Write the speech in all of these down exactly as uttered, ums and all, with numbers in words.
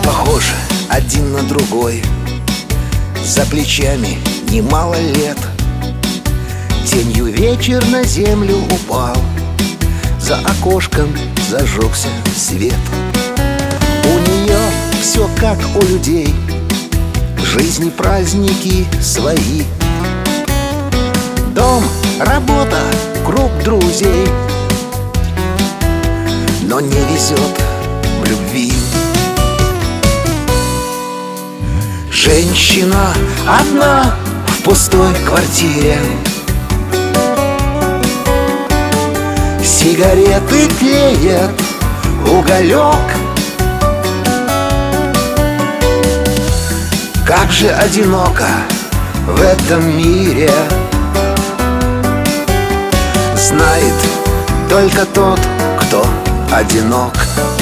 похожи один на другой, за плечами немало лет. Тенью вечер на землю упал, за окошком зажегся свет. У нее все как у людей, жизни праздники свои. Дом, работа, круг друзей, но не везет в любви. Женщина одна в пустой квартире, сигареты тлеет уголек. Как же одиноко в этом мире, знает только тот, кто одинок.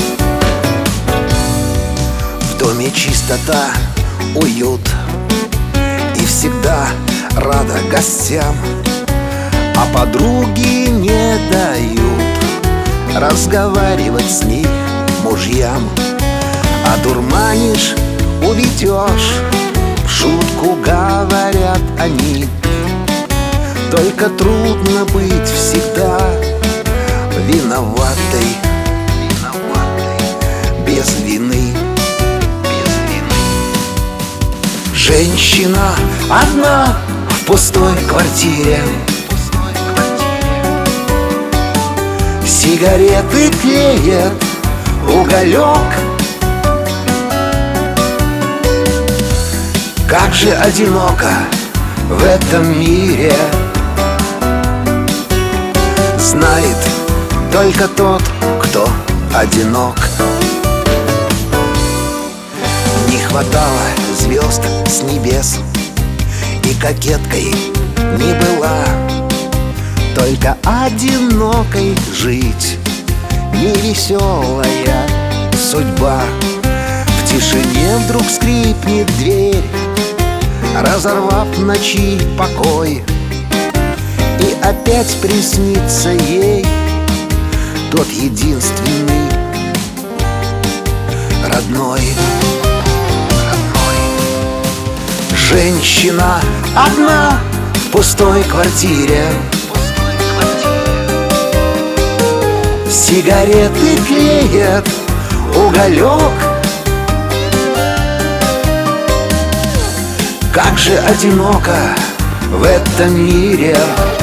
В доме чистота, уют, и всегда рада гостям, а подруги не дают разговаривать с ней мужьям. Одурманишь, уведешь, в шутку говорят они. Только трудно быть всегда виноватой, виноватой, без вины, без вины. Женщина одна в пустой квартире, сигареты тлеет уголек. Как же одиноко в этом мире, знает только тот, кто одинок. Не хватало звезд с небес, и кокеткой не была, только одинокой жить невеселая судьба. В тишине вдруг скрипнет дверь, разорвав в ночи покой, и опять приснится ей тот единственный родной, родной. Женщина одна в пустой квартире, сигареты тлеет уголек. Как же одиноко в этом мире,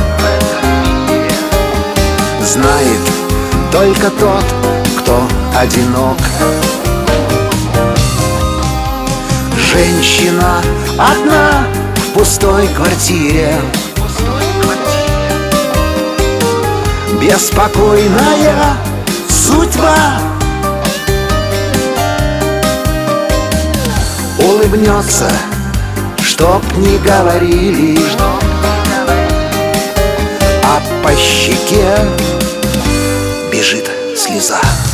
знает только тот, кто одинок. Женщина одна в пустой квартире, беспокойная судьба. Улыбнется, чтоб не говорили, а по щеке бежит слеза.